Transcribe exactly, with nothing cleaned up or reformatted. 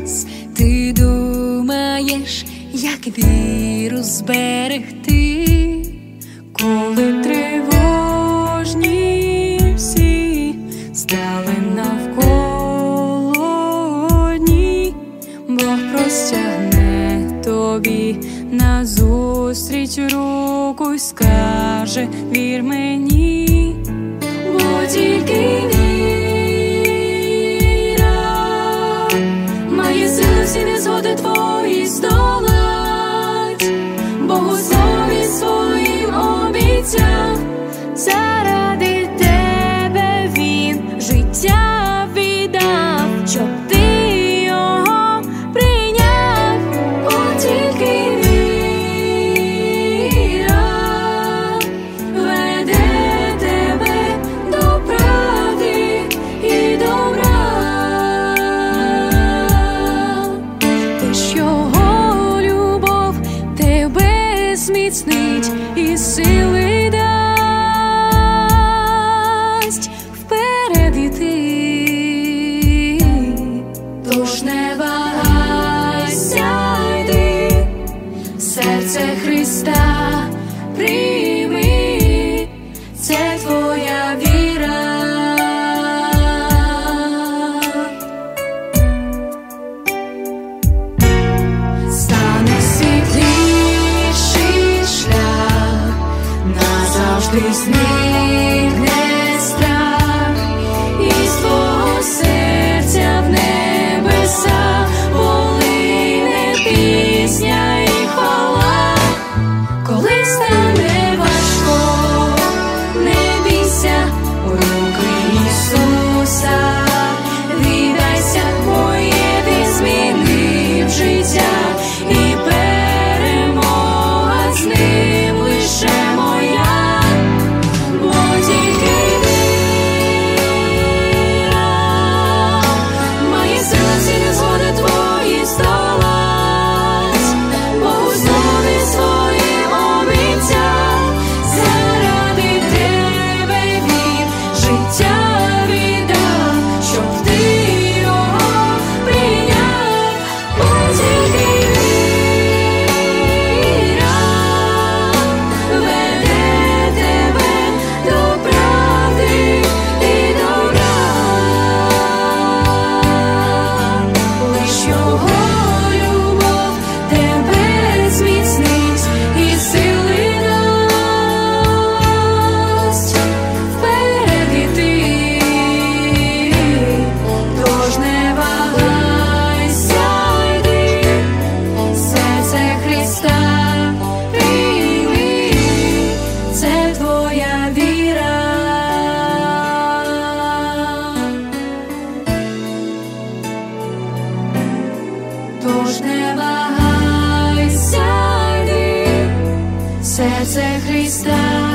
час ти думаєш, як віру зберегти, коли тривожні всі стали навколо дні, Бог простягне тобі назустріч руку й скаже: вір мені, бо тільки віра має сили всі незгоди твої здолать, Богу слові своїм обіцяв, заради тебе він життя віддав, щоб ти його прийняв. Бо тільки віра веде тебе до правди і добра, лиш його любов тебе зміцнить і сили дасть вперед іти. Тож не вагайся, йди, серце Христа прийми, це твоя віра. Стане світліший шлях, назавжди зникне страх, і з твого серця в небеса полине пісня і хвала. Коли стане важко, не бійся, у руки Ісуса віддайся, моє ти змінив життя, і перемога з ним лише моя. Бо тільки віра має сили всі незгоди твої здолать, Богу слові своїм обіцяв, заради тебе він життя віддав, щоб ти його прийняв. Бо тільки віра веде тебе до правди і добра, лиш його любов тебе зміцнить і сили дасть вперед іти. Тож не вагайся, йди, серце Христа прийми, це твоя віра. Тож не вагайся, йди, серце Христа